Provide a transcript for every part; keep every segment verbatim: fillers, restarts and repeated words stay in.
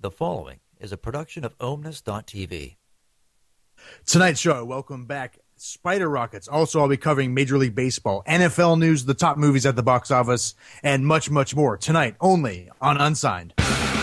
The following is a production of Omnis dot T V. Tonight's show, welcome back, Spider Rockets. Also, I'll be covering Major League Baseball, N F L news, the top movies at the box office, and much, much more. Tonight, only on Unsigned.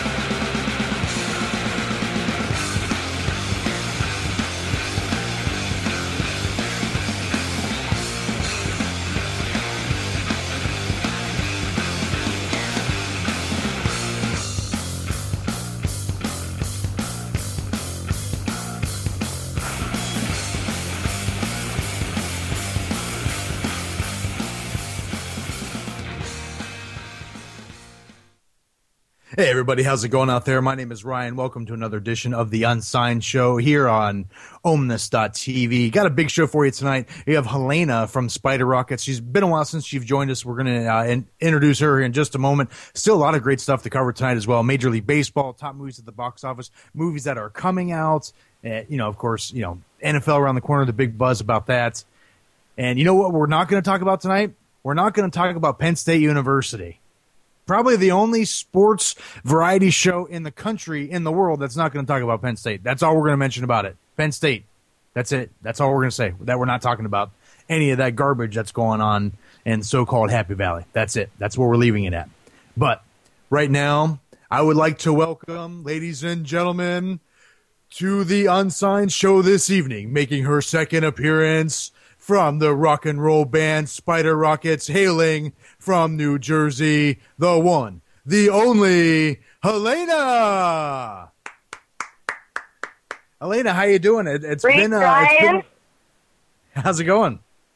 Hey everybody, how's it going out there? My name is Ryan. Welcome to another edition of the Unsigned Show here on Omnis dot T V. Got a big show for you tonight. We have Helena from Spider Rockets. She's been a while since she's joined us. We're going to uh, in- introduce her in just a moment. Still a lot of great stuff to cover tonight as well. Major League Baseball, top movies at the box office, movies that are coming out. Uh, you know, of course, you know, N F L around the corner, the big buzz about that. And you know what we're not going to talk about tonight? We're not going to talk about Penn State University. Probably the only sports variety show in the country, in the world, that's not going to talk about Penn State. That's all we're going to mention about it. Penn State. That's it. That's all we're going to say. That we're not talking about any of that garbage that's going on in so-called Happy Valley. That's it. That's where we're leaving it at. But right now, I would like to welcome, ladies and gentlemen, to the Unsigned Show this evening, making her second appearance from the rock and roll band Spider Rockets, hailing from New Jersey, the one, the only, Helena. Helena, how you doing? It, it's Great, been, uh, it's been. How's it going?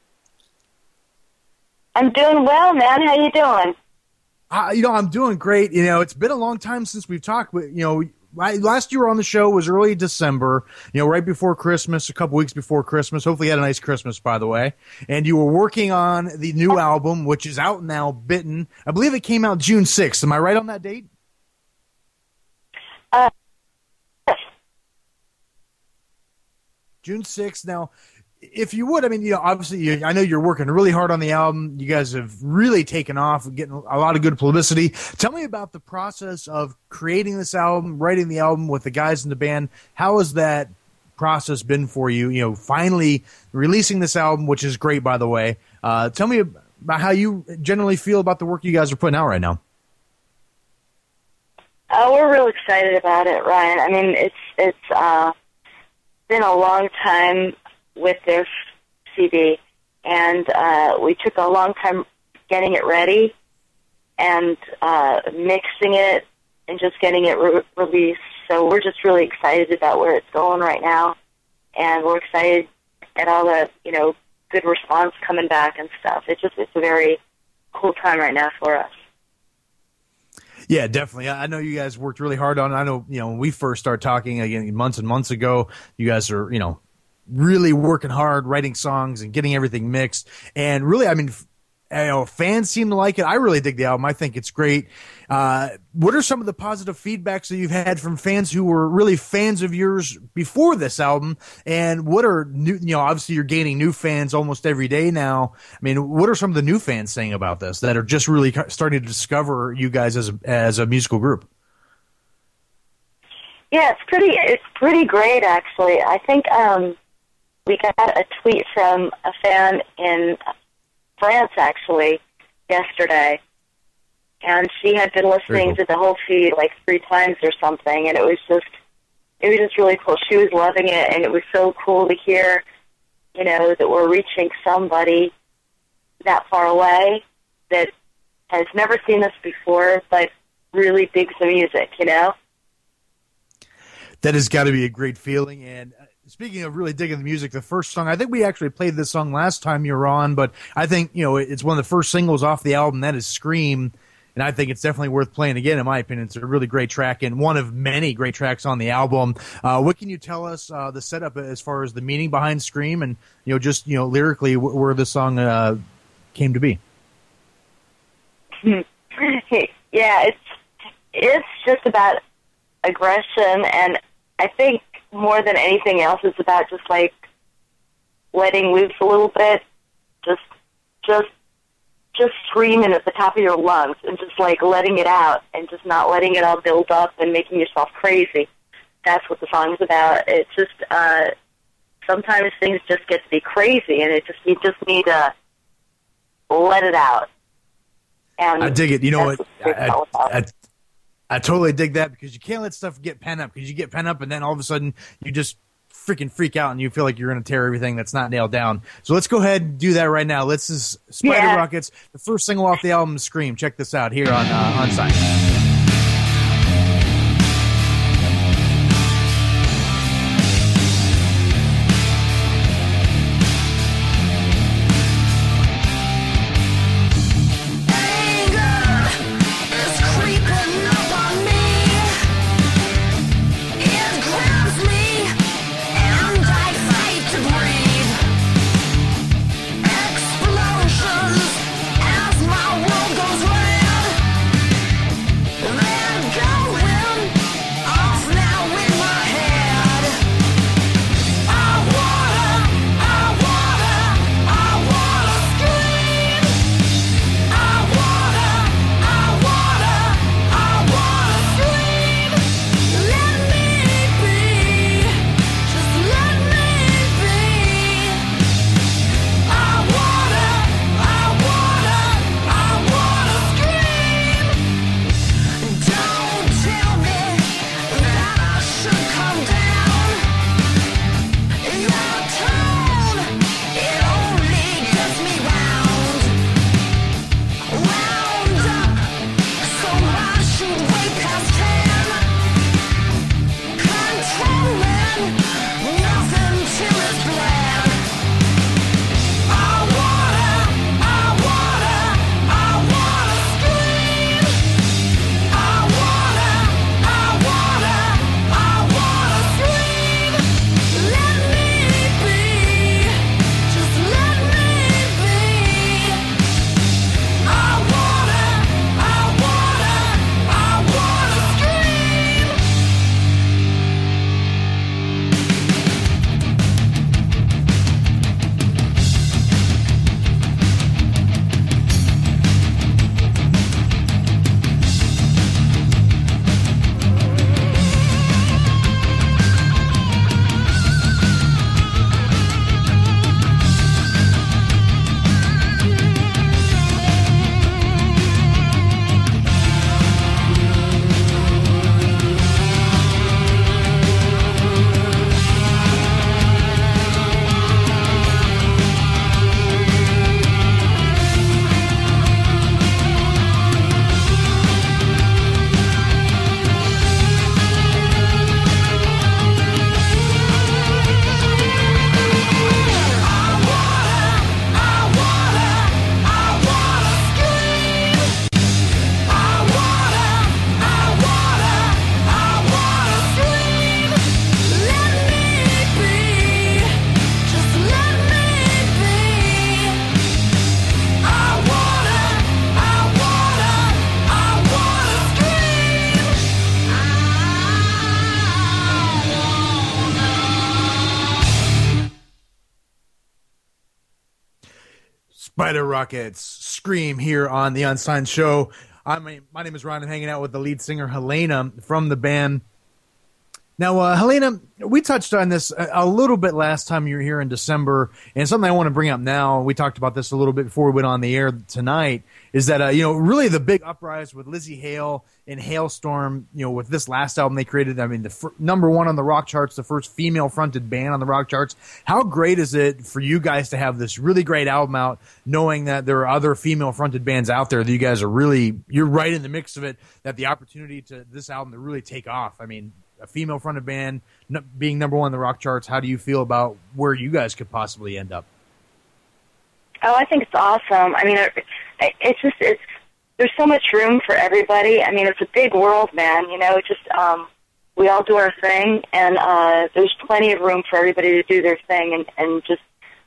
I'm doing well, man. How you doing? Uh, you know, I'm doing great. You know, it's been a long time since we've talked. But, you know, last year on the show was early December, you know, right before Christmas, a couple weeks before Christmas. Hopefully you had a nice Christmas, by the way. And you were working on the new album, which is out now, Bitten. I believe it came out June sixth. Am I right on that date? Uh, June sixth. Now, if you would, I mean, you know, obviously, you, I know you're working really hard on the album. You guys have really taken off, getting a lot of good publicity. Tell me about the process of creating this album, writing the album with the guys in the band. How has that process been for you? You know, finally releasing this album, which is great, by the way. Uh, tell me about how you generally feel about the work you guys are putting out right now. uh, we're real excited about it, Ryan. I mean, it's it's uh, been a long time with their C D, and uh, we took a long time getting it ready and uh, mixing it and just getting it re- released. So we're just really excited about where it's going right now, and we're excited at all the, you know, good response coming back and stuff. It's just, it's a very cool time right now for us. Yeah, definitely. I know you guys worked really hard on it. I know, you know, when we first started talking again months and months ago, you guys are, you know, really working hard, writing songs and getting everything mixed. And really, I mean, you know, fans seem to like it. I really dig the album. I think it's great. Uh, what are some of the positive feedbacks that you've had from fans who were really fans of yours before this album? And what are new, you know, obviously you're gaining new fans almost every day now. I mean, what are some of the new fans saying about this that are just really starting to discover you guys as a, as a musical group? Yeah, it's pretty, it's pretty great, actually. I think, um, we got a tweet from a fan in France, actually, yesterday, and she had been listening cool. to the whole feed like three times or something, and it was just, it was just really cool. She was loving it, and it was so cool to hear, you know, that we're reaching somebody that far away that has never seen us before, but really digs the music, you know? That has got to be a great feeling, and speaking of really digging the music, the first song, I think we actually played this song last time you were on, but I think, you know, it's one of the first singles off the album. That is Scream, and I think it's definitely worth playing again, in my opinion. It's a really great track and one of many great tracks on the album. Uh, what can you tell us, uh, the setup as far as the meaning behind Scream and, you know, just, you know, lyrically wh- where the song uh, came to be? Yeah, it's it's just about aggression, and I think more than anything else, it's about just like letting loose a little bit, just just just screaming at the top of your lungs and just like letting it out and just not letting it all build up and making yourself crazy. That's what the song's about. It's just uh, sometimes things just get to be crazy, and it just you just need to let it out. And I dig it. You know what? what I, I, I, I totally dig that, because you can't let stuff get pent up, because you get pent up and then all of a sudden you just freaking freak out and you feel like you're going to tear everything that's not nailed down. So let's go ahead and do that right now. Let's just Spider yeah. Rockets, the first single off the album, Scream. Check this out here on uh, on site. Spider Rockets, Scream here on the Unsigned Show. I'm a, my name is Ron. I'm hanging out with the lead singer, Helena, from the band. Now, uh, Helena, we touched on this a, a little bit last time you were here in December, and something I want to bring up now, we talked about this a little bit before we went on the air tonight, is that, uh, you know, really the big uprise with Lzzy Hale and Halestorm, you know, with this last album they created, I mean, the fir- number one on the rock charts, the first female-fronted band on the rock charts. How great is it for you guys to have this really great album out, knowing that there are other female-fronted bands out there that you guys are really, you're right in the mix of it, that the opportunity to this album to really take off. I mean, a female-fronted band n- being number one on the rock charts, how do you feel about where you guys could possibly end up? Oh, I think it's awesome. I mean, it, it's just, it's, there's so much room for everybody. I mean, it's a big world, man. You know, just, um, we all do our thing, and uh, there's plenty of room for everybody to do their thing and, and just,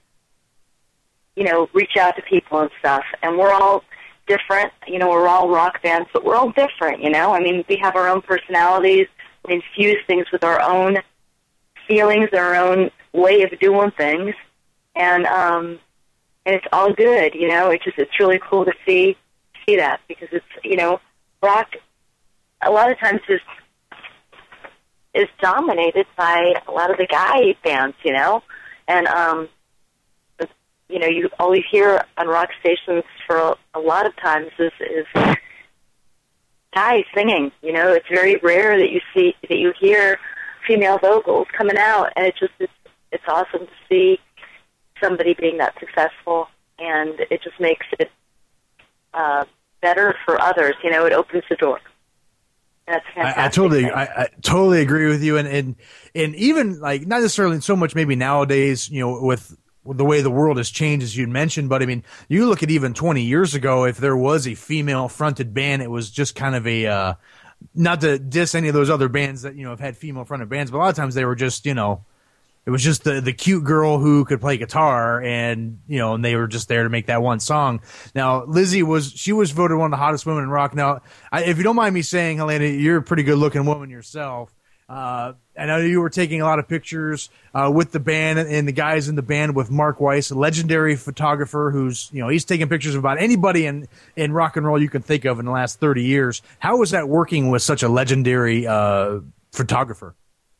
you know, reach out to people and stuff. And we're all different. You know, we're all rock bands, but we're all different, you know? I mean, we have our own personalities. We infuse things with our own feelings, our own way of doing things. And, um, and it's all good. You know, it's just it's really cool to see see that because it's you know rock a lot of times is is dominated by a lot of the guy bands, you know, and um, you know you always hear on rock stations for a, a lot of times is is guys singing. You know, it's very rare that you see that you hear female vocals coming out, and it just it's, it's awesome to see somebody being that successful, and it just makes it uh, better for others. You know, it opens the door. That's fantastic. I, I totally, I, I totally agree with you, and and and even like not necessarily so much maybe nowadays, you know, with. The way the world has changed, as you mentioned, but I mean, you look at even twenty years ago, if there was a female-fronted band, it was just kind of a, uh, not to diss any of those other bands that, you know, have had female-fronted bands, but a lot of times they were just, you know, it was just the, the cute girl who could play guitar and, you know, and they were just there to make that one song. Now, Lizzie was, she was voted one of the hottest women in rock. Now, I, if you don't mind me saying, Helena, you're a pretty good-looking woman yourself. Uh, I know you were taking a lot of pictures uh, with the band and the guys in the band with Mark Weiss, a legendary photographer who's, you know, he's taking pictures of about anybody in, in rock and roll you can think of in the last thirty years. How was that working with such a legendary uh, photographer?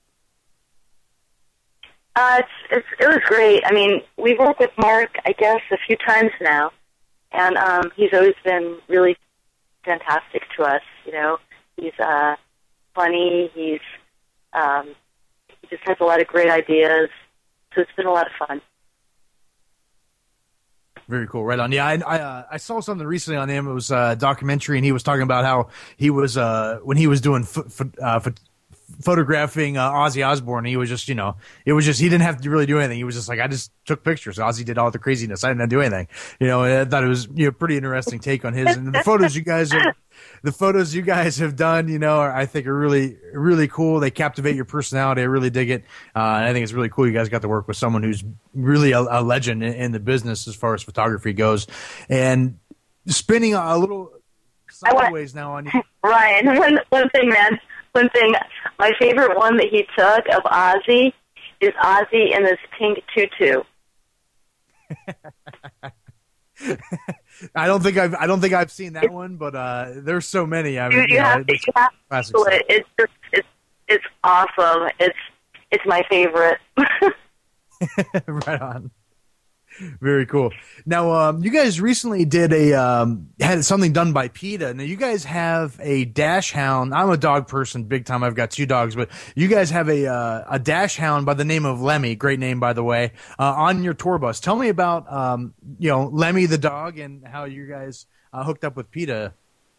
Uh, it's, it's, it was great. I mean, we've worked with Mark, I guess, a few times now, and um, he's always been really fantastic to us. You know, he's uh, funny, he's Um, he just has a lot of great ideas, so it's been a lot of fun. Very cool, right on. Yeah, I I, uh, I saw something recently on him. It was a documentary, and he was talking about how he was uh, when he was doing ph- ph- uh, ph- photographing uh, Ozzy Osbourne. He was just, you know, it was just he didn't have to really do anything. He was just like, I just took pictures. Ozzy did all the craziness. I didn't have to do anything. You know, and I thought it was, you know, pretty interesting take on his. And the photos you guys have, the photos you guys have done, you know, are, I think are really, really cool. They captivate your personality. I really dig it. Uh, and I think it's really cool you guys got to work with someone who's really a, a legend in, in the business as far as photography goes. And spinning a little sideways now on you. Ryan, one, one thing, man. One thing, my favorite one that he took of Ozzy is Ozzy in this pink tutu. I don't think I've I don't think I've seen that one, but uh, there's so many. I mean, you, you, you know, have to, you have to do it. It's just it's it's awesome. It's it's my favorite. Right on. Very cool. Now, um, you guys recently did a um, had something done by PETA. Now, you guys have a dash hound. I'm a dog person, big time. I've got two dogs, but you guys have a uh, a dash hound by the name of Lemmy. Great name, by the way. Uh, on your tour bus. Tell me about um, you know Lemmy the dog and how you guys uh, hooked up with PETA.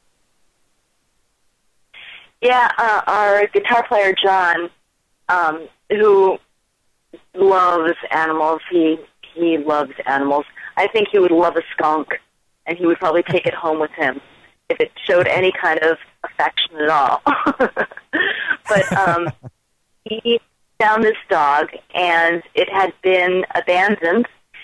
Yeah, uh, our guitar player John, um, who loves animals. He He loves animals. I think he would love a skunk, and he would probably take it home with him if it showed any kind of affection at all. But um, he found this dog, and it had been abandoned,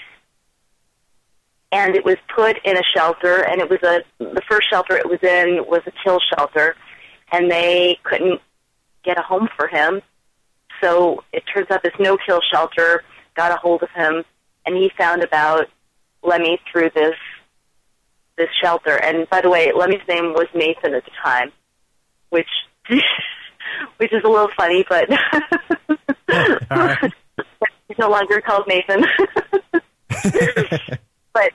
and it was put in a shelter, and it was a the first shelter it was in was a kill shelter, and they couldn't get a home for him. So it turns out this no-kill shelter got a hold of him, and he found about Lemmy through this this shelter. And by the way, Lemmy's name was Nathan at the time, which which is a little funny, but Right. he's no longer called Nathan. But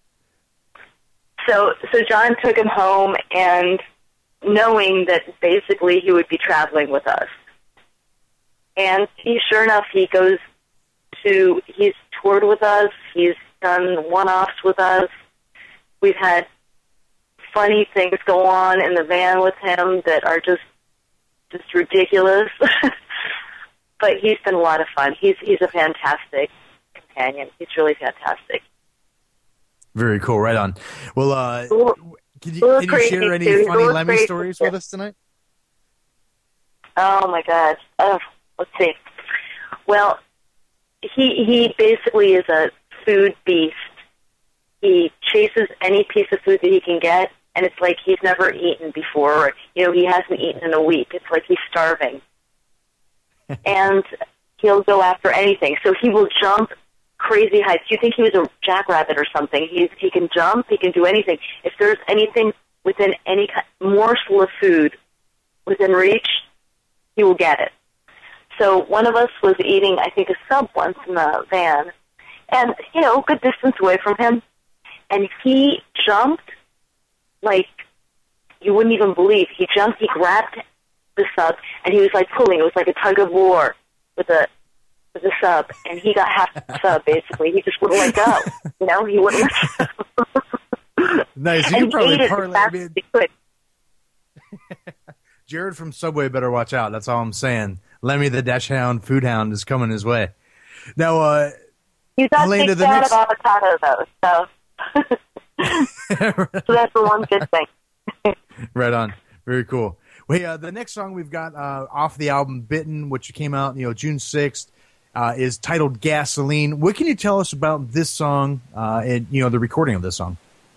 so so John took him home, and knowing that basically he would be traveling with us. And he, sure enough, he goes to, he's toured with us, he's done one-offs with us, we've had funny things go on in the van with him that are just just ridiculous. But he's been a lot of fun. He's he's a fantastic companion. He's really fantastic. Very cool. Right on. Well, uh, Cool. can you, Cool, can you crazy share any dude. funny Cool, Lemmy crazy stories dude. with us tonight? Oh my God. Oh, let's see. Well, he he basically is a food beast. He chases any piece of food that he can get, and it's like he's never eaten before. Or, you know, he hasn't eaten in a week. It's like he's starving. And he'll go after anything. So he will jump crazy heights. You think he was a jackrabbit or something. He's, he can jump. He can do anything. If there's anything within any morsel of food within reach, he will get it. So one of us was eating, I think, a sub once in the van, and, you know, a good distance away from him, and he jumped like you wouldn't even believe. He jumped, he grabbed the sub, and he was, like, pulling. It was like a tug of war with a with a sub, and he got half the sub, basically. He just wouldn't let go. You know, he wouldn't let go. Nice. You and can probably ate it parlay. as fast I mean, as he could. Jared from Subway better watch out. That's all I'm saying. Lemmy the Dash Hound, Food Hound is coming his way. Now, uh, He's not Helena, big the fan next- of avocado, though, so... so that's the one good thing. Right on. Very cool. Well, hey, uh, the next song we've got uh, off the album Bitten, which came out, you know, June sixth, uh, is titled Gasoline. What can you tell us about this song uh, and, you know, the recording of this song?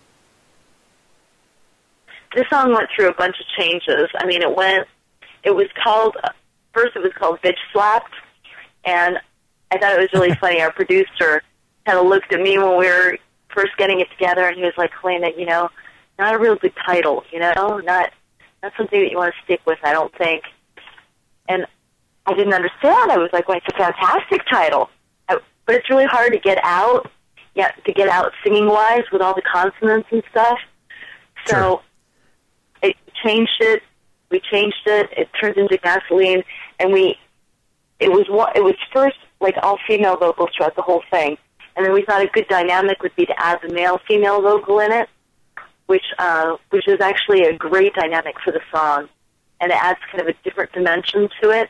This song went through a bunch of changes. I mean, it went... It was called... First, it was called Bitch Slapped, and I thought it was really funny. Our producer kind of looked at me when we were first getting it together, and he was like, Helena, you know, not a real good title, you know, not not something that you want to stick with, I don't think. And I didn't understand. I was like, well, it's a fantastic title. I, but it's really hard to get out, yeah, to get out singing-wise with all the consonants and stuff. So Sure. it changed it. We changed it. It turned into Gasoline, and we. It was one- it was first like all female vocals throughout the whole thing, and then we thought a good dynamic would be to add the male female vocal in it, which uh, which is actually a great dynamic for the song, and it adds kind of a different dimension to it.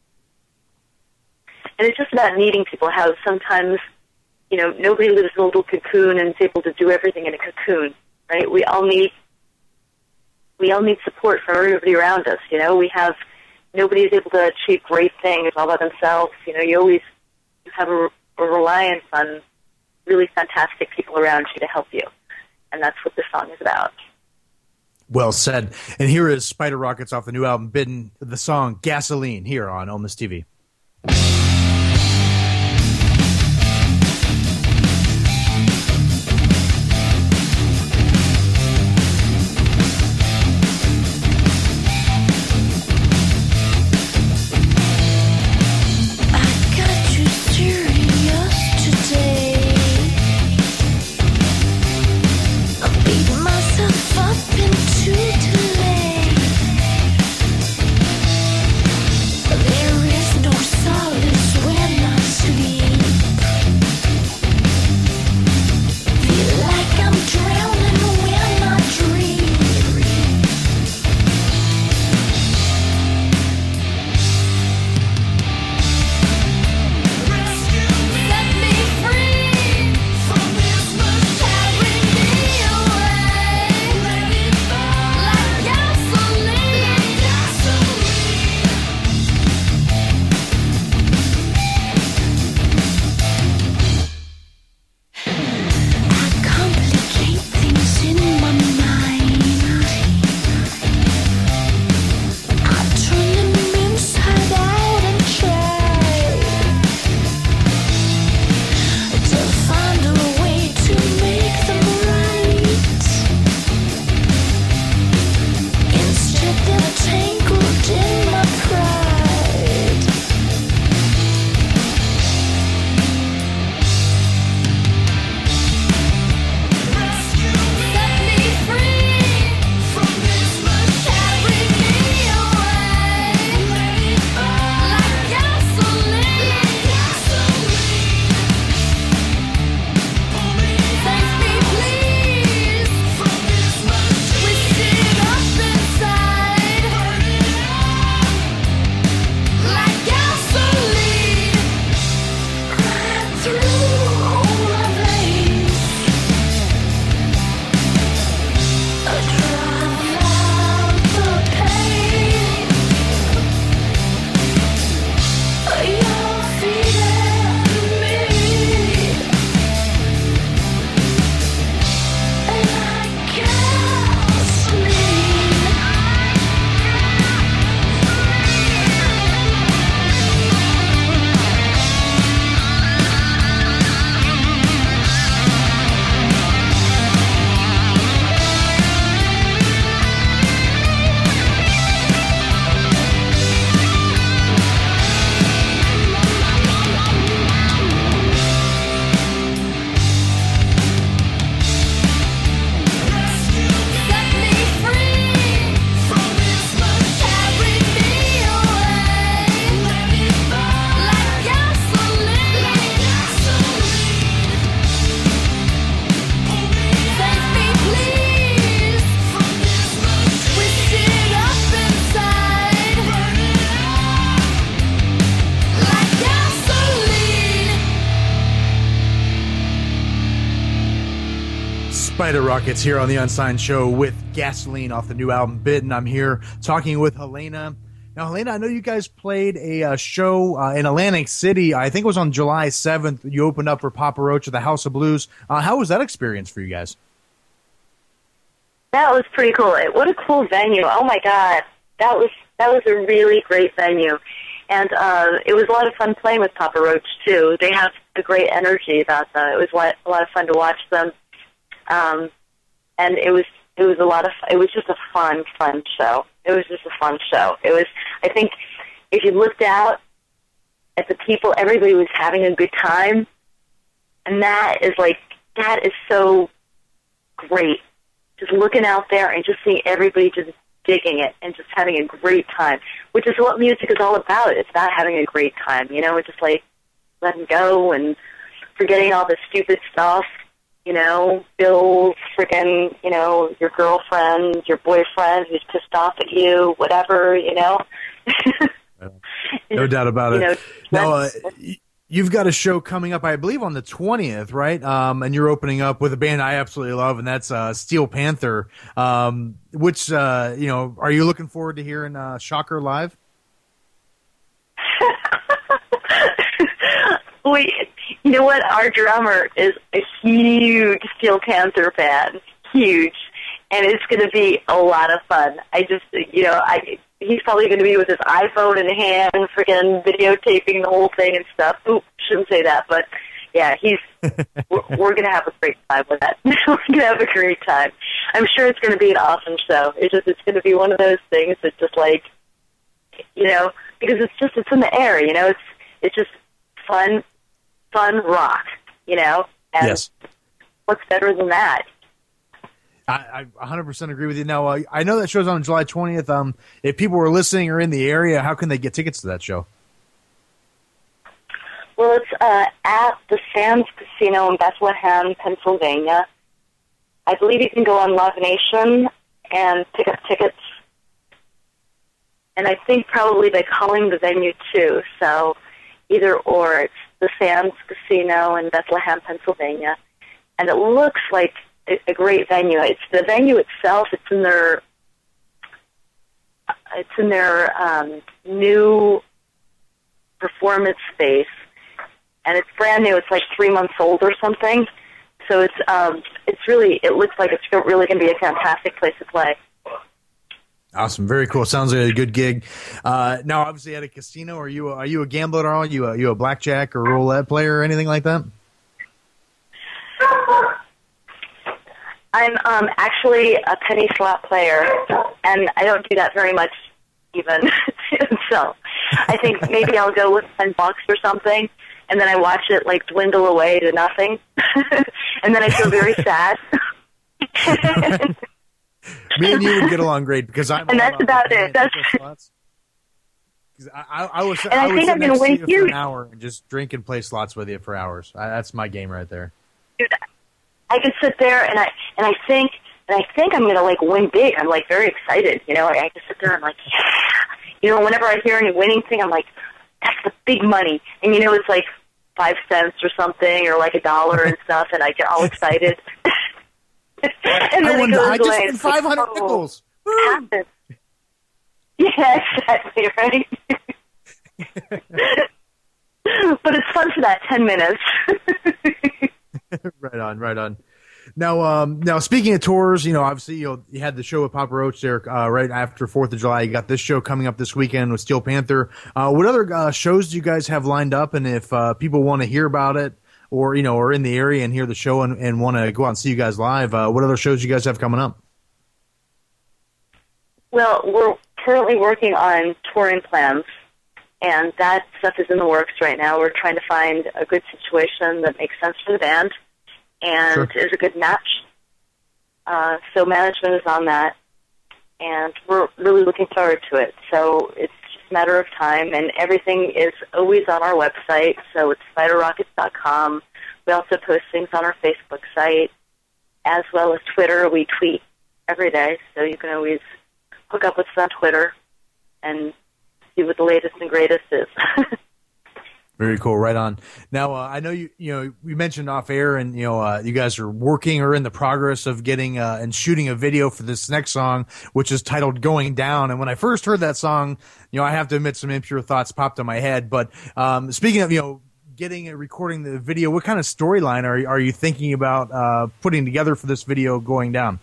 And it's just about needing people. How sometimes, you know, nobody lives in a little cocoon and is able to do everything in a cocoon, right? We all need. We all need support from everybody around us. You know, we have nobody is able to achieve great things all by themselves. You know, you always you have a, a reliance on really fantastic people around you to help you, and that's what this song is about. Well said. And here is Spider Rockets off the new album Bitten, the song Gasoline, here on Omnis T V. There is no Spider Rockets here on the Unsigned Show with Gasoline off the new album Bitten. I'm here talking with Helena. Now, Helena, I know you guys played a uh, show uh, in Atlantic City. I think it was on July seventh. You opened up for Papa Roach at the House of Blues. Uh, how was that experience for you guys? That was pretty cool. It, what a cool venue. Oh, my God. That was that was a really great venue. And uh, it was a lot of fun playing with Papa Roach, too. They have a great energy about them. It was a lot, a lot of fun to watch them. Um, and it was it was a lot of it was just a fun, fun show. It was just a fun show. It was, I think, if you looked out at the people, everybody was having a good time. And that is like, that is so great. Just looking out there and just seeing everybody just digging it and just having a great time, which is what music is all about. It's about having a great time, you know, it's just like letting go and forgetting all the stupid stuff, you know, bills, freaking, you know, your girlfriend, your boyfriend who's pissed off at you, whatever, you know. No doubt about it. You know, now, uh, you've got a show coming up, I believe, on the twentieth, right? Um, and you're opening up with a band I absolutely love, and that's uh, Steel Panther. Um, which, uh, you know, are you looking forward to hearing uh, Shocker live? We, you know what? Our drummer is a huge Steel Panther fan, huge, and it's going to be a lot of fun. I just, you know, I he's probably going to be with his iPhone in hand, freaking videotaping the whole thing and stuff. Ooh, shouldn't say that, but yeah, he's. we're we're going to have a great time with that. We're going to have a great time. I'm sure it's going to be an awesome show. It's just, it's going to be one of those things that just like, you know, because it's just, it's in the air. You know, it's it's just fun. Fun rock, you know? And yes. What's better than that? I, I one hundred percent agree with you. Now, uh, I know that show's on July twentieth. Um, if people are listening or in the area, how can they get tickets to that show? Well, it's uh, at the Sands Casino in Bethlehem, Pennsylvania. I believe you can go on Live Nation and pick up tickets. And I think probably they're calling the venue, too. So either or, it's the Sands Casino in Bethlehem, Pennsylvania, and it looks like a great venue. It's the venue itself. It's in their, it's in their um, new performance space, and it's brand new. It's like three months old or something. So it's um, it's really it looks like it's really going to be a fantastic place to play. Awesome, very cool. Sounds like a good gig. Uh, now, obviously, at a casino, are you are you a gambler at all? Are you a, you a blackjack or roulette player or anything like that? I'm um, actually a penny slot player, and I don't do that very much, even. So, I think maybe I'll go with ten bucks or something, and then I watch it like dwindle away to nothing, and then I feel very sad. Me and you would get along great because I'm. And that's about it. That's. I, I, I was. And I, I would think sit I'm going next to win to you for huge. an hour and just drink and play slots with you for hours. I, that's my game right there. Dude, I could sit there and I and I think and I think I'm going to like win big. I'm like very excited. You know, I, I just sit there and I'm like, yeah. You know, whenever I hear any winning thing, I'm like, that's the big money. And you know, it's like five cents or something, or like a dollar and stuff, and I get all excited. And then I, won, it goes I just away. won five hundred Oh, nickels. happened. Yeah, exactly, right? But it's fun for that ten minutes. Right on, right on. Now, um, now speaking of tours, you know, obviously, you know, you had the show with Papa Roach there uh, right after Fourth of July. You got this show coming up this weekend with Steel Panther. Uh, what other uh, shows do you guys have lined up? And if uh, people want to hear about it, or you know, are in the area and hear the show and, and want to go out and see you guys live, uh, what other shows do you guys have coming up? Well, we're currently working on touring plans, and that stuff is in the works right now. We're trying to find a good situation that makes sense for the band and Sure. is a good match. Uh, so management is on that, and we're really looking forward to it. So it's just a matter of time, and everything is always on our website, so it's spider rockets dot com. We also post things on our Facebook site, as well as Twitter. We tweet every day, so you can always hook up with us on Twitter and see what the latest and greatest is. Very cool. Right on. Now, uh, I know you, you know, we mentioned off air and, you know, uh, you guys are working or in the progress of getting, uh, and shooting a video for this next song, which is titled Going Down. And when I first heard that song, you know, I have to admit some impure thoughts popped in my head. But, um, speaking of, you know, getting and recording the video, what kind of storyline are, are you thinking about, uh, putting together for this video Going Down?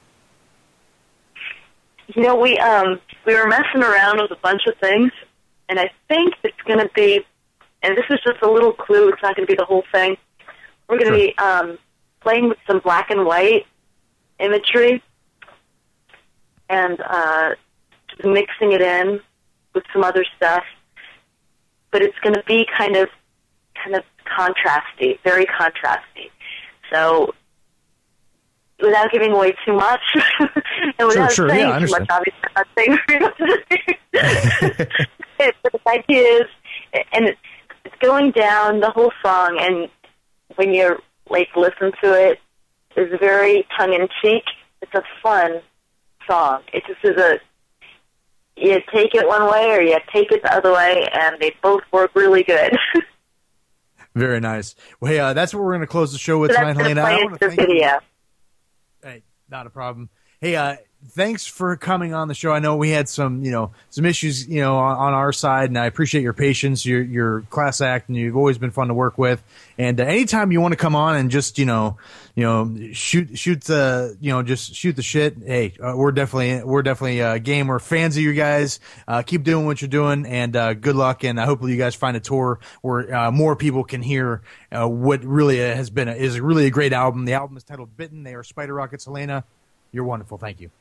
You know, we, um, we were messing around with a bunch of things, and I think it's going to be, and this is just a little clue, it's not going to be the whole thing. We're going to Sure. be um, playing with some black and white imagery and uh, just mixing it in with some other stuff. But it's going to be kind of kind of contrasty, very contrasty. So without giving away too much, and without sure, saying yeah, I too much, understand. obviously I'm not saying but the idea is, and it's, it's going down the whole song, and when you like listen to it, it's very tongue-in-cheek. It's a fun song. It just is a, you take it one way or you take it the other way, and they both work really good. Very nice. Well, hey, uh, that's what we're going to close the show with So tonight, that's going Helena. to I play wanna into the thank you. video. Hey, not a problem. Hey, uh, thanks for coming on the show. I know we had some, you know, some issues, you know, on, on our side, and I appreciate your patience. You're, you're class act, and you've always been fun to work with. And uh, anytime you want to come on and just, you know, you know, shoot, shoot the, you know, just shoot the shit. Hey, uh, we're definitely, we're definitely uh, game. We're fans of you guys. Uh, keep doing what you're doing, and uh, good luck. And uh, hopefully you guys find a tour where uh, more people can hear uh, what really has been a, is really a great album. The album is titled Bitten. They are Spider Rockets. Helena, you're wonderful. Thank you.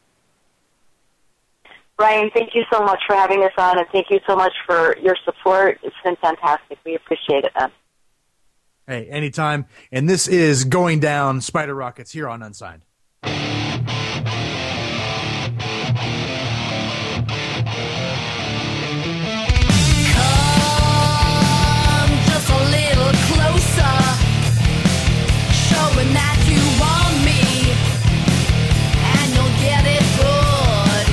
Ryan, thank you so much for having us on, and thank you so much for your support. It's been fantastic. We appreciate it, man. Hey, anytime. And this is Going Down, Spider Rockets, here on Unsigned. Come just a little closer, showing that you want me, and you'll get it good.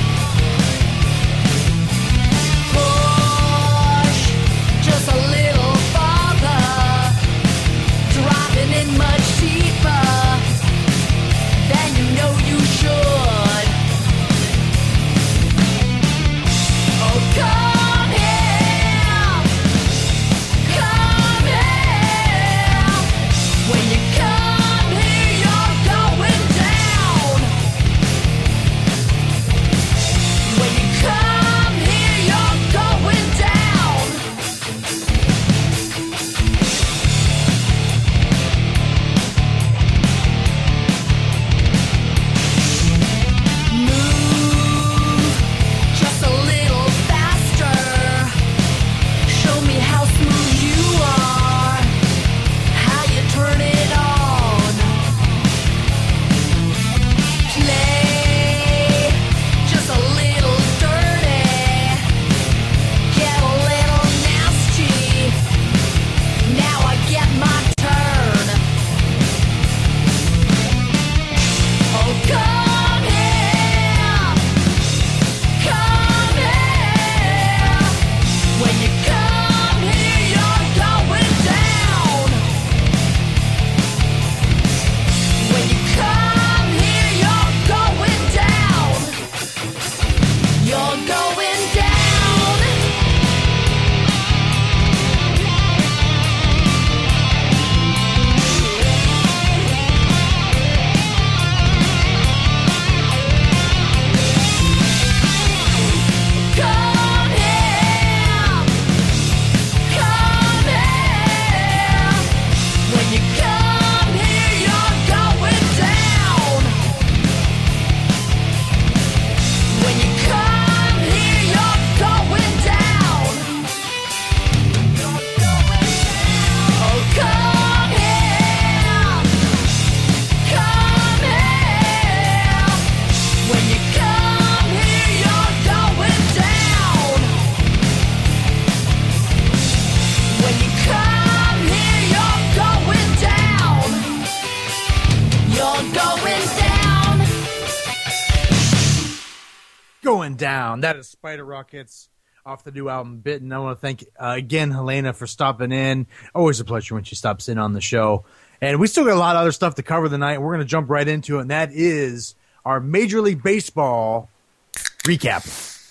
Push just a little farther, dropping in much deeper than you know you should. Oh, come here, come here. When you come here, you're going down. When you come here, you're going down. Move just a little faster. Show me how smooth you are, how you turn it on. Play just a little dirty, get a little nasty. Now I get my turn. Oh, come here, come here. When you come here, you're going down. When you come here, you're going down. You're going down. Come here, come here. When you come here, you're going down. When you come here, you're going down. You're going down. Oh, come here, come here. When you come here, you're going down. When you come here, you're going down. You're going down. Going Down. That is Spider Rockets. off the new album Bitten. I want to thank uh, again Helena for stopping in. Always a pleasure when she stops in on the show. And we still got a lot of other stuff to cover tonight. We're going to jump right into it, and that is our Major League Baseball recap.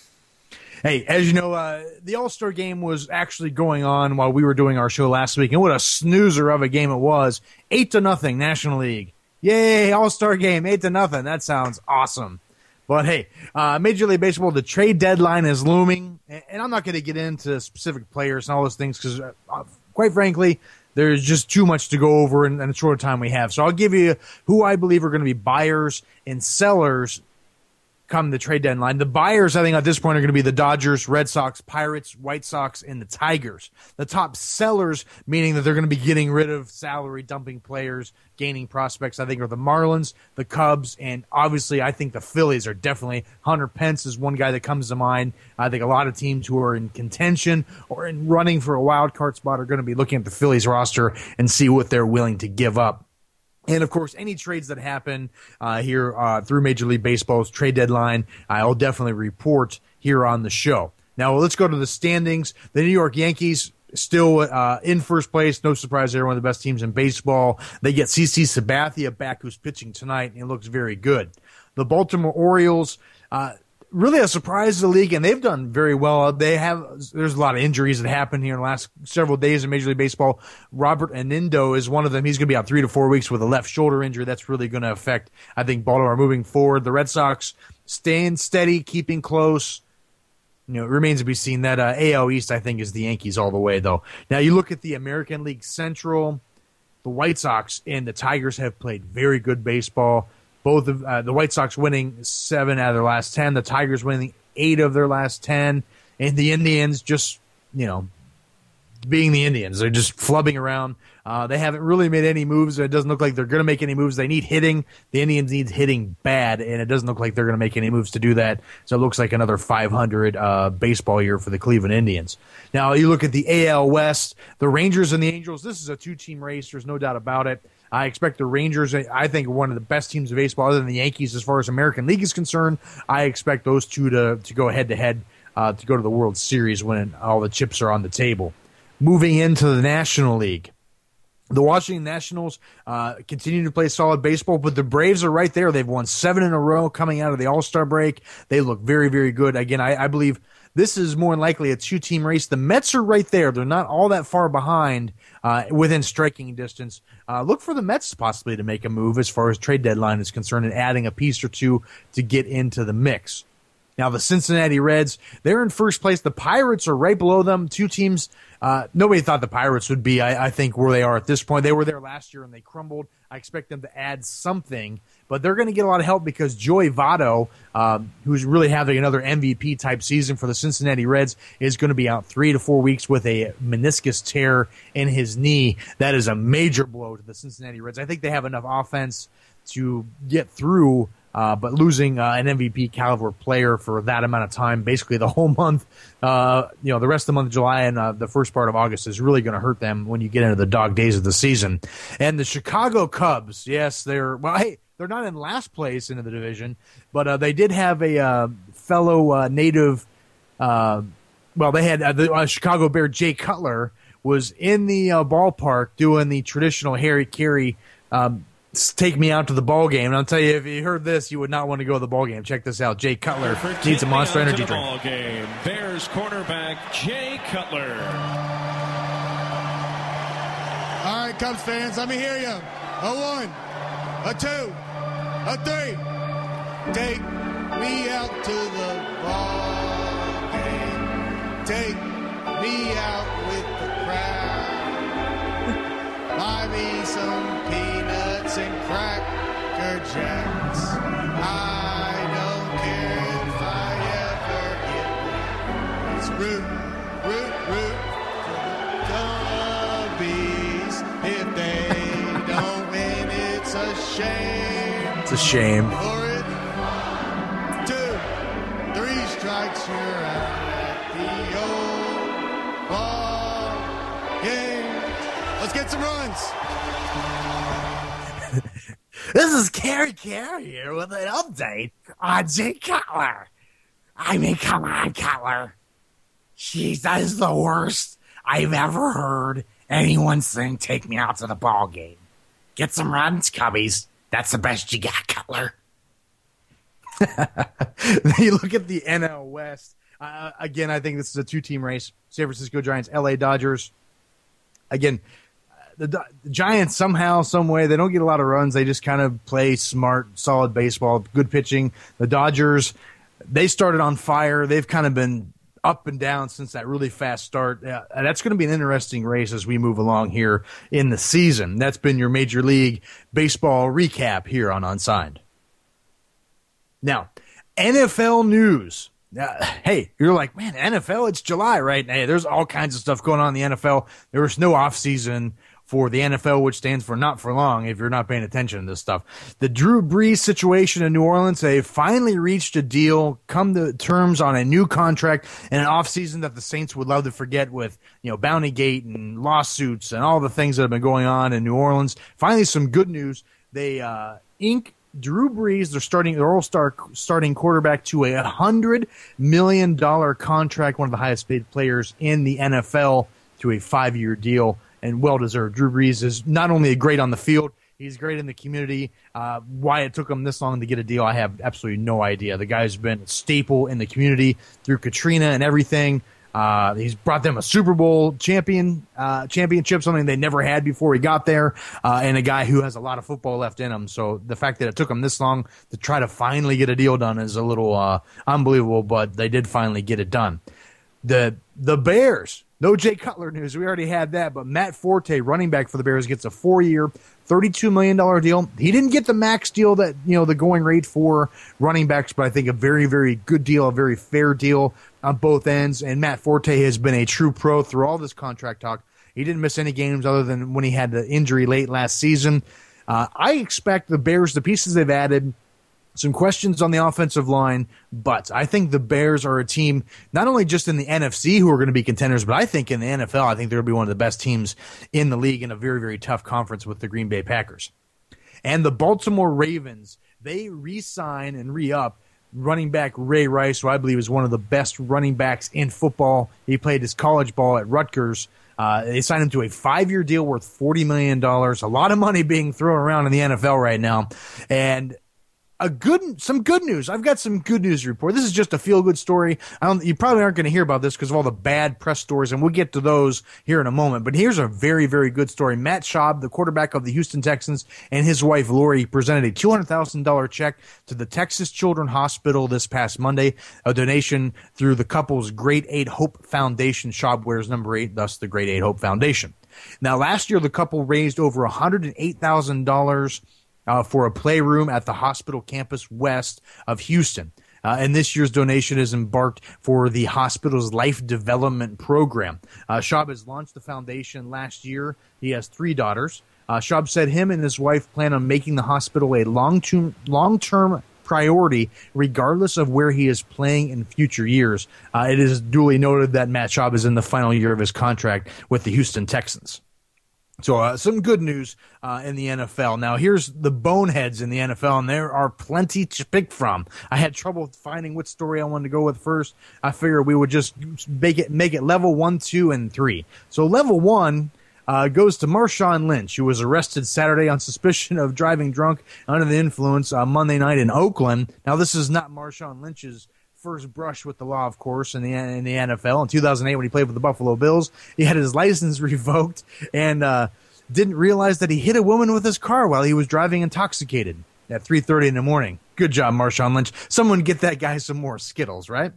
Hey, as you know, uh, the All-Star game was actually going on while we were doing our show last week, and what a snoozer of a game it was. Eight to nothing, National League. Yay, All-Star game, eight to nothing. That sounds awesome. But hey, uh, Major League Baseball, the trade deadline is looming, and I'm not going to get into specific players and all those things because, uh, quite frankly, there's just too much to go over in, in the short time we have. So I'll give you who I believe are going to be buyers and sellers come the trade deadline. The buyers, I think, at this point are going to be the Dodgers, Red Sox, Pirates, White Sox, and the Tigers. The top sellers, meaning that they're going to be getting rid of salary dumping players, gaining prospects, I think, are the Marlins, the Cubs, and obviously I think the Phillies are definitely. Hunter Pence is one guy that comes to mind. I think a lot of teams who are in contention or in running for a wild card spot are going to be looking at the Phillies roster and see what they're willing to give up. And, of course, any trades that happen uh, here uh, through Major League Baseball's trade deadline, I'll definitely report here on the show. Now, let's go to the standings. The New York Yankees still uh, in first place. No surprise, they're one of the best teams in baseball. They get C C Sabathia back, who's pitching tonight, and it looks very good. The Baltimore Orioles, uh, really a surprise to the league, and they've done very well. They have there's a lot of injuries that happened here in the last several days in Major League Baseball. Robert Anindo is one of them. He's going to be out three to four weeks with a left shoulder injury. That's really going to affect, I think, Baltimore moving forward. The Red Sox staying steady, keeping close. You know, it remains to be seen. That uh, A L East, I think, is the Yankees all the way, though. Now, you look at the American League Central, the White Sox and the Tigers have played very good baseball. Both of uh, the White Sox winning seven out of their last ten, the Tigers winning eight of their last ten, and the Indians just, you know, being the Indians. They're just flubbing around. Uh, they haven't really made any moves. It doesn't look like they're going to make any moves. They need hitting. The Indians need hitting bad, and it doesn't look like they're going to make any moves to do that. So it looks like another five hundred uh, baseball year for the Cleveland Indians. Now, you look at the A L West, the Rangers and the Angels. This is a two-team race. There's no doubt about it. I expect the Rangers, I think, are one of the best teams of baseball other than the Yankees as far as American League is concerned. I expect those two to, to go head-to-head uh, to go to the World Series when all the chips are on the table. Moving into the National League, the Washington Nationals uh, continue to play solid baseball, but the Braves are right there. They've won seven in a row coming out of the All-Star break. They look very, very good. Again, I, I believe this is more than likely a two-team race. The Mets are right there. They're not all that far behind uh, within striking distance. Uh, look for the Mets possibly to make a move as far as trade deadline is concerned and adding a piece or two to get into the mix. Now, the Cincinnati Reds, they're in first place. The Pirates are right below them. Two teams, uh, nobody thought the Pirates would be, I, I think, where they are at this point. They were there last year and they crumbled. I expect them to add something, but they're going to get a lot of help because Joey Votto, um, who's really having another M V P-type season for the Cincinnati Reds, is going to be out three to four weeks with a meniscus tear in his knee. That is a major blow to the Cincinnati Reds. I think they have enough offense to get through Uh, but losing uh, an M V P caliber player for that amount of time, basically the whole month, uh, you know, the rest of the month of July and uh, the first part of August is really going to hurt them when you get into the dog days of the season. And the Chicago Cubs, yes, they're, well, hey, they're not in last place into the division, but uh, they did have a uh, fellow uh, native, uh, well, they had uh, the uh, Chicago Bear, Jay Cutler, was in the uh, ballpark doing the traditional Harry Carey um take me out to the ball game. And I'll tell you, if you heard this, you would not want to go to the ball game. Check this out. Jay Cutler needs a Monster Energy drink. Ball game. Bears cornerback Jay Cutler. All right, Cubs fans, let me hear you. A one, a two, a three. Take me out to the ball game. Take me out with the crowd. Buy me some peanuts and Cracker Jacks. I don't care if I ever get one. It's root, root, root for the Cubbies. If they don't win, it's a shame. It's a shame. For it, one, two, three strikes, you're out at the old ball game. Let's get some runs. This is Carrie Carey here with an update on Jay Cutler. I mean, come on, Cutler. Jeez, that is the worst I've ever heard anyone sing Take Me Out to the Ball Game. Get some runs, Cubbies. That's the best you got, Cutler. You look at the N L West. Uh, again, I think this is a two-team race. San Francisco Giants, L A Dodgers. Again, the, the Giants somehow, some way, they don't get a lot of runs. They just kind of play smart, solid baseball, good pitching. The Dodgers, they started on fire. They've kind of been up and down since that really fast start. Uh, that's going to be an interesting race as we move along here in the season. That's been your Major League Baseball recap here on Unsigned. Now, N F L news. Uh, hey, you're like, man, N F L, it's July, right? Hey, there's all kinds of stuff going on in the N F L. There was no offseason for the N F L, which stands for not for long if you're not paying attention to this stuff. The Drew Brees situation in New Orleans, they finally reached a deal, come to terms on a new contract and an offseason that the Saints would love to forget with, you know, Bountygate and lawsuits and all the things that have been going on in New Orleans. Finally, some good news. They uh, ink Drew Brees, they're starting their all-star starting quarterback, to a one hundred million dollars contract, one of the highest paid players in the N F L, to a five-year deal, and well-deserved. Drew Brees is not only great on the field, he's great in the community. Uh, why it took him this long to get a deal, I have absolutely no idea. The guy's been a staple in the community through Katrina and everything. Uh, he's brought them a Super Bowl champion uh, championship, something they never had before he got there, uh, and a guy who has a lot of football left in him. So the fact that it took him this long to try to finally get a deal done is a little uh, unbelievable, but they did finally get it done. The the Bears, no Jay Cutler news. We already had that, but Matt Forte, running back for the Bears, gets a four-year, thirty-two million dollars deal. He didn't get the max deal that, you know, the going rate for running backs, but I think a very, very good deal, a very fair deal on both ends. And Matt Forte has been a true pro through all this contract talk. He didn't miss any games other than when he had the injury late last season. Uh, I expect the Bears, the pieces they've added, some questions on the offensive line, but I think the Bears are a team not only just in the N F C who are going to be contenders, but I think in the N F L, I think they're going to be one of the best teams in the league in a very, very tough conference with the Green Bay Packers. And the Baltimore Ravens, they re-sign and re-up running back Ray Rice, who I believe is one of the best running backs in football. He played his college ball at Rutgers. Uh, they signed him to a five-year deal worth forty million dollars. A lot of money being thrown around in the N F L right now. And A good, some good news. I've got some good news to report. This is just a feel-good story. I don't, you probably aren't going to hear about this because of all the bad press stories, and we'll get to those here in a moment. But here's a very, very good story. Matt Schaub, the quarterback of the Houston Texans, and his wife Lori presented a two hundred thousand dollars check to the Texas Children's Hospital this past Monday, a donation through the couple's Great Eight Hope Foundation. Schaub wears number eight, thus the Great Eight Hope Foundation. Now, last year, the couple raised over one hundred eight thousand dollars Uh, for a playroom at the hospital campus west of Houston. Uh, and this year's donation is embarked for the hospital's life development program. Uh, Schaub has launched the foundation last year. He has three daughters. Uh, Schaub said him and his wife plan on making the hospital a long-term, long-term priority regardless of where he is playing in future years. Uh, it is duly noted that Matt Schaub is in the final year of his contract with the Houston Texans. So uh, some good news uh, in the N F L. Now, here's the boneheads in the N F L, and there are plenty to pick from. I had trouble finding which story I wanted to go with first. I figured we would just make it make it level one, two, and three. So level one uh, goes to Marshawn Lynch, who was arrested Saturday on suspicion of driving drunk under the influence uh, Monday night in Oakland. Now, this is not Marshawn Lynch's first brush with the law, of course, in the in the N F L. In two thousand eight, when he played with the Buffalo Bills, he had his license revoked and uh, didn't realize that he hit a woman with his car while he was driving intoxicated at three thirty in the morning. Good job, Marshawn Lynch. Someone get that guy some more Skittles, right?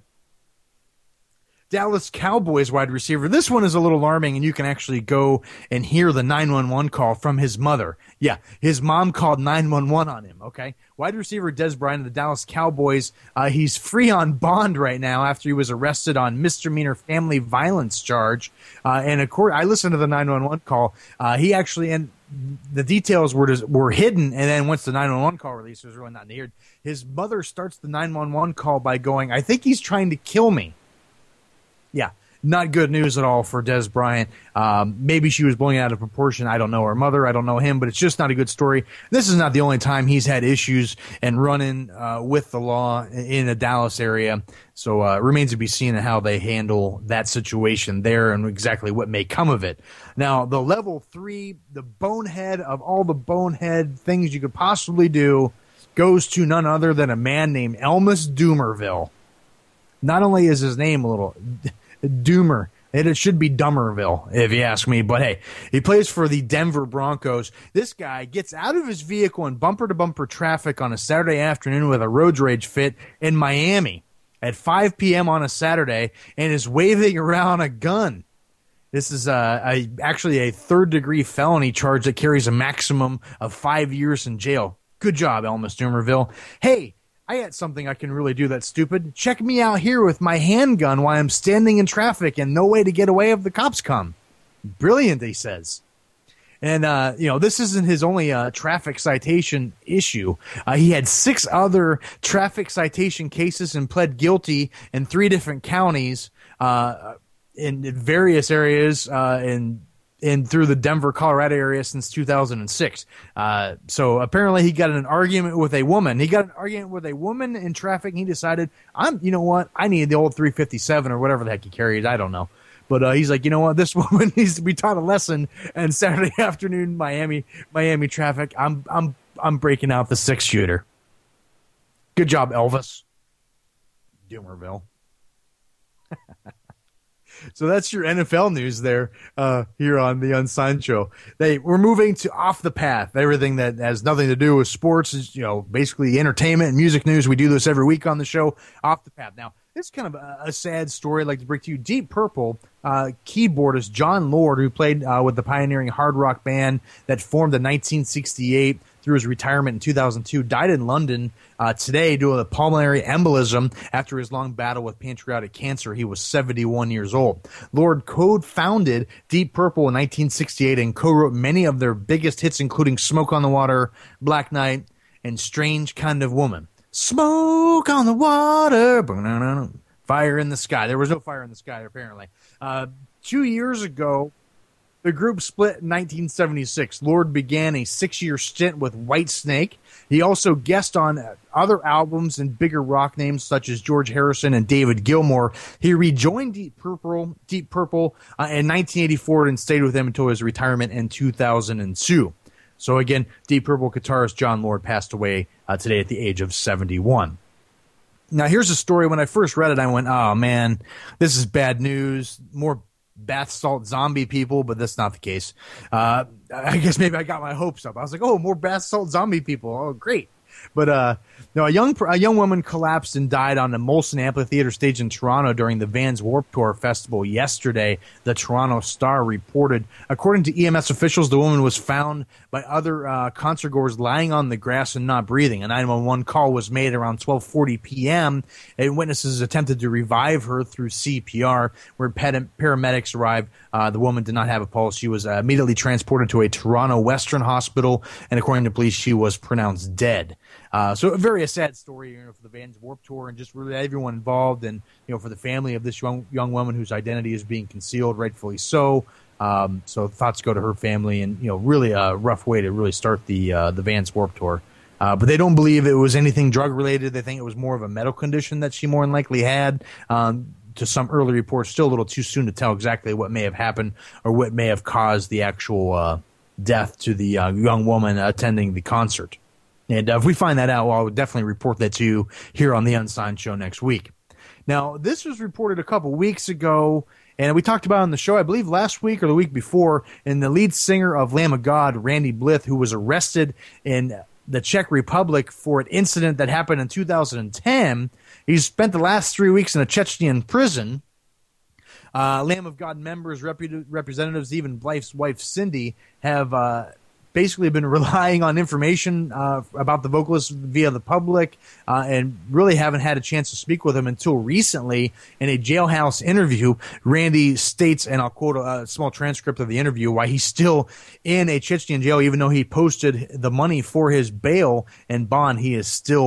Dallas Cowboys wide receiver. This one is a little alarming, and you can actually go and hear the nine one one call from his mother. Yeah, his mom called nine one one on him, okay? Wide receiver Dez Bryant of the Dallas Cowboys, uh, he's free on bond right now after he was arrested on misdemeanor family violence charge. Uh, and of course, I listened to the nine one one call. Uh, he actually, and the details were were hidden, and then once the nine one one call released, it was really not needed. His mother starts the nine one one call by going, "I think he's trying to kill me." Yeah, not good news at all for Des Bryant. Um, maybe she was blowing it out of proportion. I don't know her mother. I don't know him, but it's just not a good story. This is not the only time he's had issues and running uh, with the law in the Dallas area. So uh, it remains to be seen how they handle that situation there and exactly what may come of it. Now, the level three, the bonehead of all the bonehead things you could possibly do, goes to none other than a man named Elvis Dumervil. Not only is his name a little Doomer, it should be Dummerville, if you ask me. But hey, he plays for the Denver Broncos. This guy gets out of his vehicle in bumper-to-bumper traffic on a Saturday afternoon with a road rage fit in Miami at five p.m. on a Saturday and is waving around a gun. This is uh, a, actually a third-degree felony charge that carries a maximum of five years in jail. Good job, Elvis Dumerville. Hey, I got something I can really do that's stupid. Check me out here with my handgun while I'm standing in traffic and no way to get away if the cops come. Brilliant, he says. And, uh, you know, this isn't his only uh, traffic citation issue. Uh, he had six other traffic citation cases and pled guilty in three different counties uh, in various areas uh, in in through the Denver, Colorado area since two thousand six. Uh, so apparently he got in an argument with a woman. He got an argument with a woman in traffic, and he decided, I'm, you know what, I need the old three fifty-seven or whatever the heck he carried. I don't know. But uh, he's like, you know what, this woman needs to be taught a lesson. And Saturday afternoon, Miami, Miami traffic, I'm, I'm, I'm breaking out the six shooter. Good job, Elvis Dumerville. So that's your N F L news there uh, here on the Unsigned Show. They we're moving to Off the Path. Everything that has nothing to do with sports is, you know, basically entertainment and music news. We do this every week on the show. Off the Path. Now, this is kind of a, a sad story I'd like to bring to you. Deep Purple uh, keyboardist John Lord, who played uh, with the pioneering hard rock band that formed in nineteen sixty-eight through his retirement in two thousand two, died in London uh, today due to a pulmonary embolism after his long battle with pancreatic cancer. He was seventy-one years old. Lord co-founded Deep Purple in nineteen sixty-eight and co-wrote many of their biggest hits, including Smoke on the Water, Black Knight, and Strange Kind of Woman. Smoke on the water, fire in the sky. There was no fire in the sky, apparently. Uh, two years ago, the group split in nineteen seventy-six. Lord began a six-year stint with Whitesnake. He also guest on other albums and bigger rock names such as George Harrison and David Gilmour. He rejoined Deep Purple, Deep Purple uh, in nineteen eighty-four and stayed with them until his retirement in two thousand two. So again, Deep Purple guitarist John Lord passed away uh, today at the age of seventy-one. Now here's a story. When I first read it, I went, oh man, this is bad news. More bath salt zombie people, but that's not the case. Uh, I guess maybe I got my hopes up. I was like, oh, more bath salt zombie people. Oh, great. But uh, no, a young a young woman collapsed and died on the Molson Amphitheater stage in Toronto during the Vans Warped Tour Festival yesterday, the Toronto Star reported. According to E M S officials, the woman was found by other uh, concertgoers lying on the grass and not breathing. A nine one one call was made around twelve forty p.m., and witnesses attempted to revive her through C P R. Where paramedics arrived, uh, the woman did not have a pulse. She was uh, immediately transported to a Toronto Western hospital, and according to police, she was pronounced dead. Uh, so a very sad story, you know, for the Vans Warped Tour and just really everyone involved, and you know, for the family of this young young woman whose identity is being concealed, rightfully so. Um, so thoughts go to her family, and you know, really a rough way to really start the uh, the Vans Warped Tour. Uh, but they don't believe it was anything drug related. They think it was more of a medical condition that she more than likely had. Um, to some early reports, still a little too soon to tell exactly what may have happened or what may have caused the actual uh, death to the uh, young woman attending the concert. And uh, if we find that out, well, I would definitely report that to you here on the Unsigned Show next week. Now, this was reported a couple weeks ago, and we talked about it on the show, I believe last week or the week before, and the lead singer of Lamb of God, Randy Blythe, who was arrested in the Czech Republic for an incident that happened in two thousand ten. He spent the last three weeks in a Chechnyan prison. Uh, Lamb of God members, rep- representatives, even Blythe's wife, Cindy, have uh, basically been relying on information uh, about the vocalist via the public uh, and really haven't had a chance to speak with him until recently. In a jailhouse interview, Randy states, and I'll quote a small transcript of the interview, why he's still in a Chechnyan jail, even though he posted the money for his bail and bond, he is still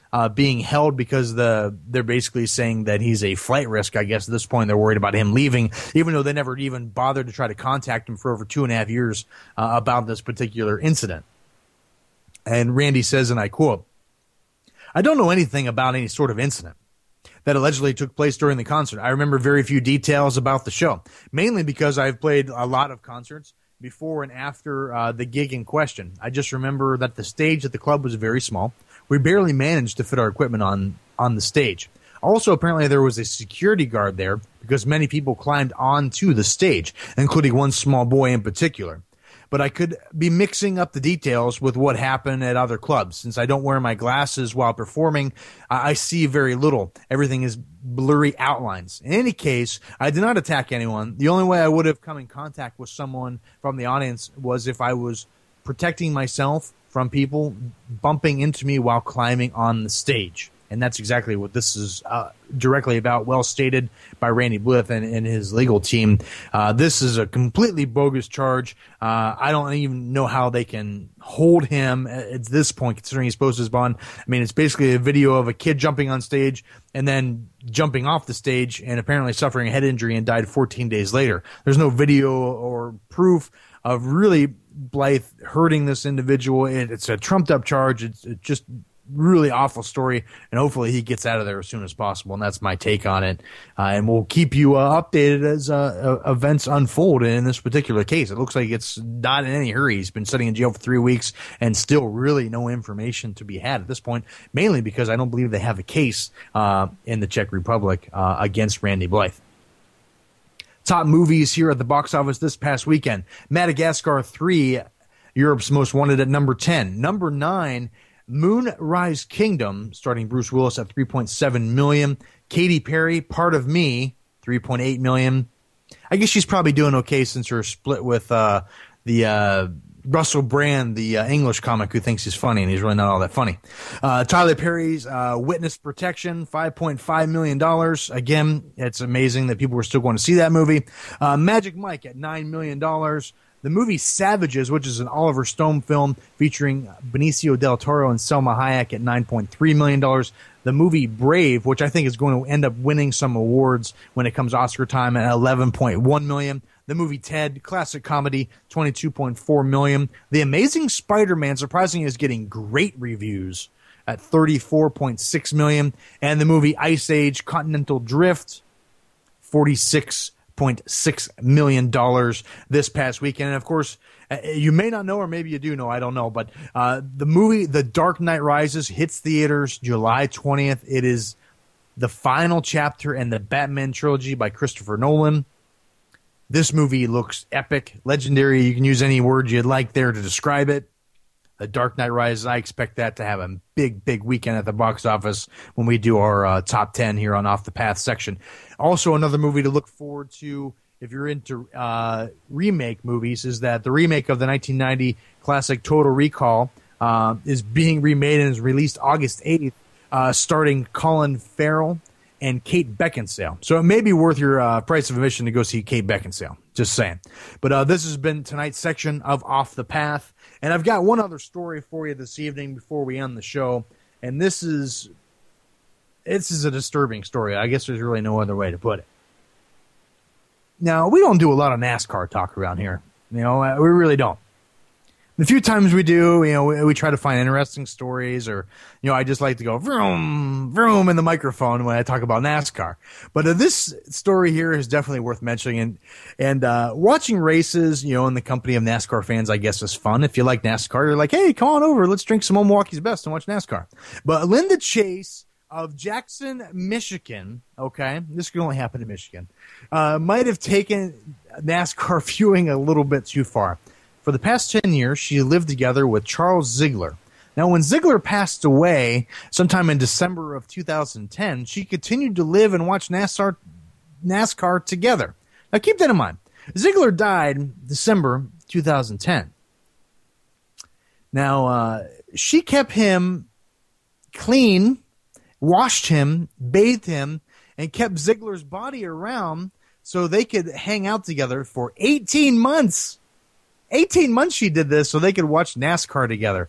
uh, being held because the they're basically saying that he's a flight risk. I guess at this point they're worried about him leaving, even though they never even bothered to try to contact him for over two and a half years uh, about this particular incident. And Randy says, and I quote, "I don't know anything about any sort of incident that allegedly took place during the concert. I remember very few details about the show, mainly because I've played a lot of concerts before and after uh, the gig in question. I just remember that the stage at the club was very small. We barely managed to fit our equipment on, on the stage. Also, apparently there was a security guard there because many people climbed onto the stage, including one small boy in particular. But I could be mixing up the details with what happened at other clubs. Since I don't wear my glasses while performing, I see very little. Everything is blurry outlines. In any case, I did not attack anyone. The only way I would have come in contact with someone from the audience was if I was protecting myself from people bumping into me while climbing on the stage." And that's exactly what this is uh, directly about, well stated by Randy Blyth and, and his legal team. Uh, this is a completely bogus charge. Uh, I don't even know how they can hold him at this point, considering he's posted his bond. I mean, it's basically a video of a kid jumping on stage and then jumping off the stage and apparently suffering a head injury and died fourteen days later. There's no video or proof of really Blythe hurting this individual. It, it's a trumped-up charge. It's, it's just really awful story, and hopefully he gets out of there as soon as possible, and that's my take on it. Uh, and we'll keep you uh, updated as uh, uh, events unfold in this particular case. It looks like it's not in any hurry. He's been sitting in jail for three weeks and still really no information to be had at this point, mainly because I don't believe they have a case uh, in the Czech Republic uh, against Randy Blythe. Top movies here at the box office this past weekend. Madagascar three, Europe's Most Wanted at number ten. Number nine, Moonrise Kingdom, starting Bruce Willis at three point seven million dollars. Katy Perry, Part of Me, three point eight million dollars. I guess she's probably doing okay since her split with uh, the uh, Russell Brand, the uh, English comic who thinks he's funny, and he's really not all that funny. Uh, Tyler Perry's uh, Witness Protection, five point five million dollars. Again, it's amazing that people were still going to see that movie. Uh, Magic Mike at nine million dollars. The movie Savages, which is an Oliver Stone film featuring Benicio del Toro and Selma Hayek at nine point three million dollars. The movie Brave, which I think is going to end up winning some awards when it comes Oscar time, at eleven point one million dollars. The movie Ted, classic comedy, twenty-two point four million dollars. The Amazing Spider-Man, surprisingly, is getting great reviews at thirty-four point six million dollars. And the movie Ice Age Continental Drift, forty-six point six million dollars this past weekend. And of course, you may not know, or maybe you do know, I don't know, but uh, the movie The Dark Knight Rises hits theaters July twentieth. It is the final chapter in the Batman trilogy by Christopher Nolan. This movie looks epic, legendary. You can use any word you'd like there to describe it. The Dark Knight Rises, I expect that to have a big, big weekend at the box office when we do our uh, top ten here on Off the Path section. Also, another movie to look forward to if you're into uh, remake movies is that the remake of the nineteen ninety classic Total Recall uh, is being remade and is released August eighth, uh, starring Colin Farrell and Kate Beckinsale. So it may be worth your uh, price of admission to go see Kate Beckinsale. Just saying. But uh, this has been tonight's section of Off the Path. And I've got one other story for you this evening before we end the show. And this is this is a disturbing story. I guess there's really no other way to put it. Now, we don't do a lot of NASCAR talk around here. You know, we really don't. The few times we do, you know, we, we try to find interesting stories, or, you know, I just like to go vroom, vroom in the microphone when I talk about NASCAR. But uh, this story here is definitely worth mentioning. And, and uh, watching races, you know, in the company of NASCAR fans, I guess is fun. If you like NASCAR, you're like, hey, come on over. Let's drink some Milwaukee's Best and watch NASCAR. But Linda Chase of Jackson, Michigan, okay, this can only happen in Michigan, uh, might have taken NASCAR viewing a little bit too far. For the past ten years, she lived together with Charles Ziegler. Now, when Ziegler passed away sometime in December of two thousand ten, she continued to live and watch NASCAR, NASCAR together. Now, keep that in mind. Ziegler died December two thousand ten. Now, uh, she kept him clean, washed him, bathed him, and kept Ziegler's body around so they could hang out together for eighteen months. eighteen months she did this so they could watch NASCAR together.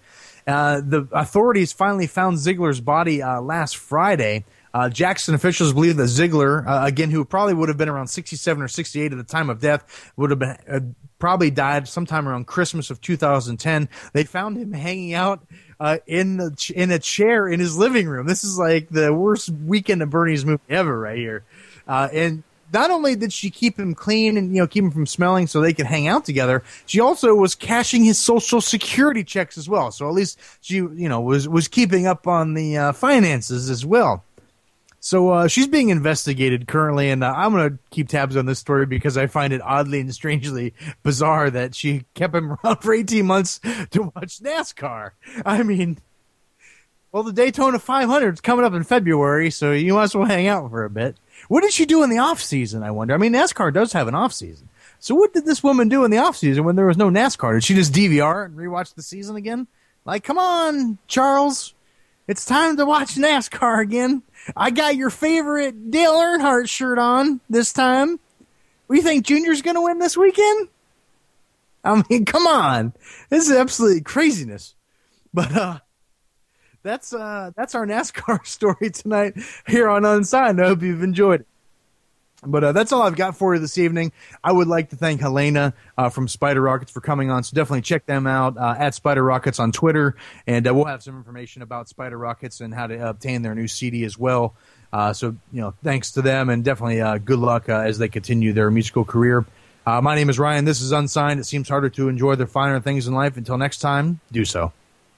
Uh, the authorities finally found Ziegler's body uh, last Friday. Uh, Jackson officials believe that Ziegler, uh, again, who probably would have been around sixty-seven or sixty-eight at the time of death, would have been uh, probably died sometime around Christmas of two thousand ten. They found him hanging out uh, in the ch- in a chair in his living room. This is like the worst Weekend at Bernie's movie ever, right here. Uh, and not only did she keep him clean and, you know, keep him from smelling so they could hang out together, she also was cashing his Social Security checks as well. So at least she, you know, was, was keeping up on the uh, finances as well. So uh, she's being investigated currently, and uh, I'm going to keep tabs on this story because I find it oddly and strangely bizarre that she kept him around for eighteen months to watch NASCAR. I mean, well, the Daytona five hundred is coming up in February, so you might as well hang out for a bit. What did she do in the off season, I wonder? I mean, NASCAR does have an off season. So what did this woman do in the off season when there was no NASCAR? Did she just D V R and rewatch the season again? Like, come on, Charles. It's time to watch NASCAR again. I got your favorite Dale Earnhardt shirt on this time. What do you think, Junior's going to win this weekend? I mean, come on. This is absolutely craziness. But, uh, That's uh that's our NASCAR story tonight here on Unsigned. I hope you've enjoyed it. But uh, that's all I've got for you this evening. I would like to thank Helena uh, from Spider Rockets for coming on, so definitely check them out uh, at Spider Rockets on Twitter, and uh, we'll have some information about Spider Rockets and how to obtain their new C D as well. Uh, so, you know, thanks to them, and definitely uh, good luck uh, as they continue their musical career. Uh, my name is Ryan. This is Unsigned. It seems harder to enjoy the finer things in life. Until next time, do so.